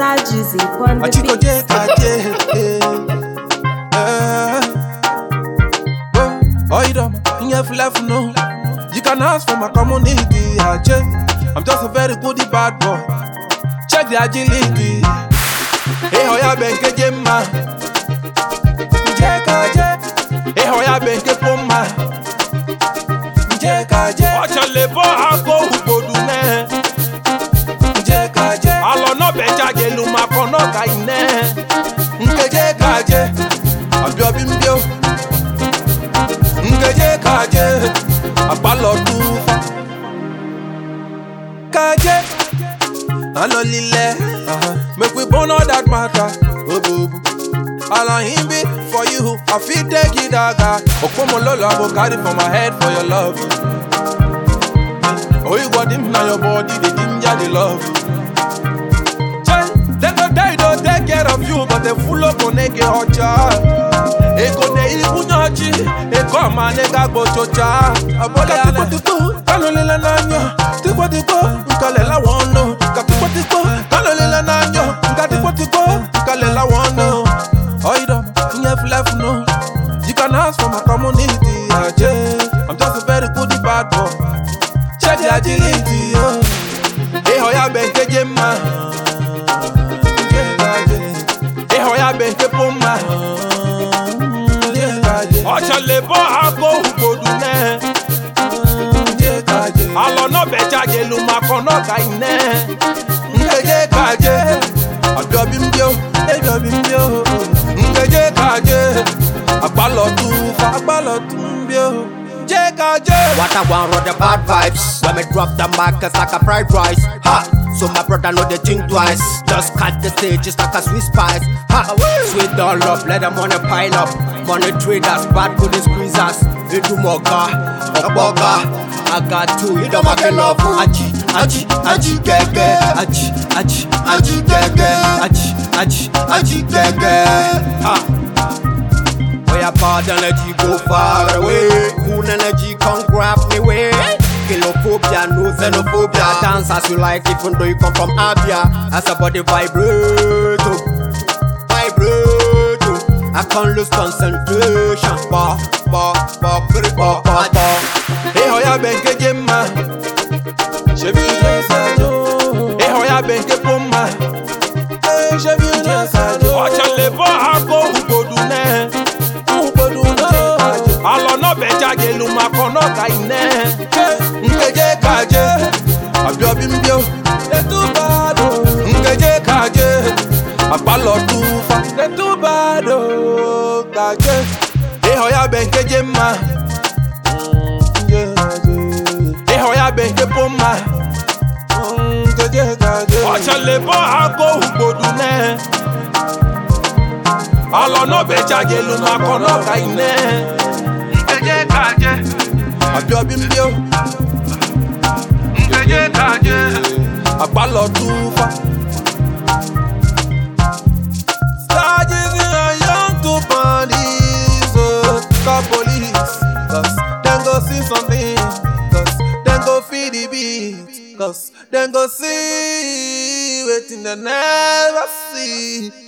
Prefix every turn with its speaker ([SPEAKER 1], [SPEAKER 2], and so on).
[SPEAKER 1] Star Juicy on the
[SPEAKER 2] Chico
[SPEAKER 1] beat.
[SPEAKER 2] No. You can ask for my community. I'm just a very goody bad boy. Check the agility. Hey, how ya been Gemma? Hey, how ya been Poma? Watch a lebo, I go who go do ne. I'll not be jaggy, Luma, Konoka in there. I'm your bimbio. A ballot Kaje, Allo Lile, make we burn all that matter. I'll him be for you, I feel take it daga. Okomo Lola go carry for my head for your love. Oh, you got him now your body, the ginger, the love. They go die, don't take care of you, but they full up on a hot child. Eko ne ikunyochi, eko manega gochocha. Abola tipo, kalolela nanyo. Tipo, kalela wono. Tipo, kalolela nanyo. Tipo, kalela wono. Oida, left no. You can ask for my community. I'm just a very good bad boy. Check the agility. Hey, hoya benke jema. Hey, hoya benke poma. Ocha lebo ako ugodu ne. Alo no beja gelu makono ka ine. Ngeje kaje. Abiobimbio. Ngeje kaje. Agbalo tumbio. Je kaje.
[SPEAKER 3] What I want are the bad vibes. When me drop the mic, it's like a fried rice. Ha! So my brother know they think twice. Just cut the stage, it's like a sweet spice. Ha! Sweet all up, let them money pile up. Money traders, bad good squeezers. You do moga, a boga. I got two, you don't make love. Aji, gege. Aji, gege. Ha! Where your bad energy go far away. Cool energy come grab me way. Kilophobia, no xenophobia. Dance as you like, even though you come from Abia. As a body vibrate. I can't lose concentration.
[SPEAKER 2] Hey, hoya benke jema. Shebi unasado. Hey, hoya benke poma. Hey, shebi unasado. Wacha lebo ako ugodu ne. Alo no beja gelu makono ka ine. Ngeje kaje. Abiobimbio. Etubado. Ngeje kaje. Agbalo tufa. Etubado. Kaje. Hey, hoya benke jema. Hey, hoya benke poma. Wacha lebo ako ugodu ne. Alo no beja gelu makono ka ine. Ngeje kaje. Abiobimbio. Ngeje kaje. Agbalo tufa. Star Juicy and young to party. Call police, cause then go see something, cause then go feed the beat, cause then go see waiting they never see.